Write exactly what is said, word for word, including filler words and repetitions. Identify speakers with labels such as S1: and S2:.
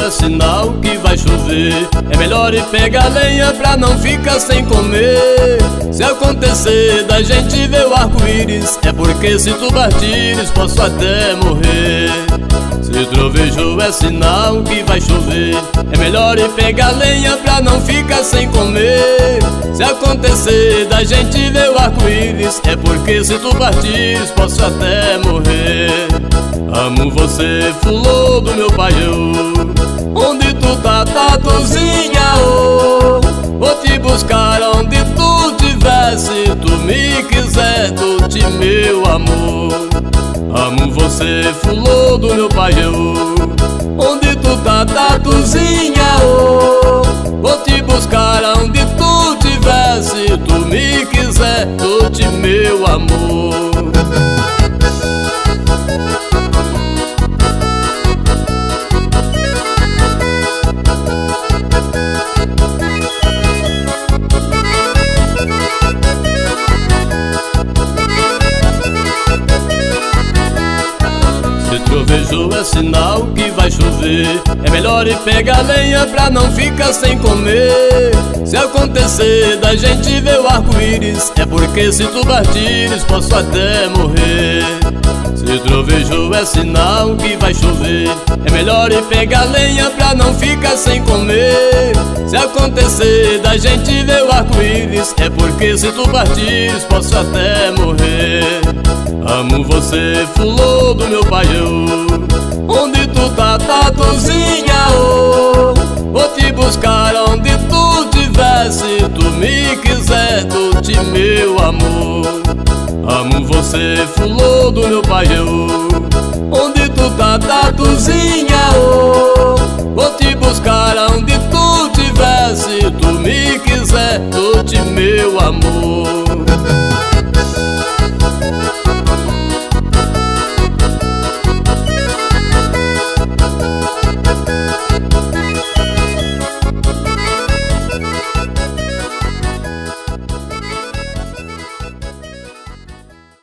S1: é sinal que vai chover. É melhor ir pegar lenha pra não ficar sem comer. Se acontecer da gente ver o arco-íris, é porque se tu partires posso até morrer. Se trovejo é sinal que vai chover. É melhor ir pegar lenha pra não ficar sem comer. Se acontecer da gente ver o arco-íris, é porque se tu partires posso até morrer. Amo você, fulô do meu paiô. Onde tu tá, tatuzinha, oh. Vou te buscar onde tu tiver. Se tu me quiser, dou-te meu amor. Amo você, fulô do meu paiô. Onde tu tá, tatuzinha, oh. Vou te buscar onde tu tiver. Se tu me quiser, dou-te meu amor. Se trovejo é sinal que vai chover. É melhor ir pegar lenha pra não ficar sem comer. Se acontecer da gente ver o arco-íris, é porque se tu partires posso até morrer. Se trovejo é sinal que vai chover. É melhor ir pegar lenha pra não ficar sem comer. Se acontecer da gente ver o arco-íris, é porque se tu partires posso até morrer. Amo você, fulô do meu paiô. Onde tu tá, tatuzinha, oh. Vou te buscar onde tu tiver. Se tu me quiser, dou-te meu amor. Amo você, fulô do meu paiô. Onde tu tá, tatuzinha, oh. Vou te buscar onde tu tiver. Se tu me quiser, dou-te meu amor.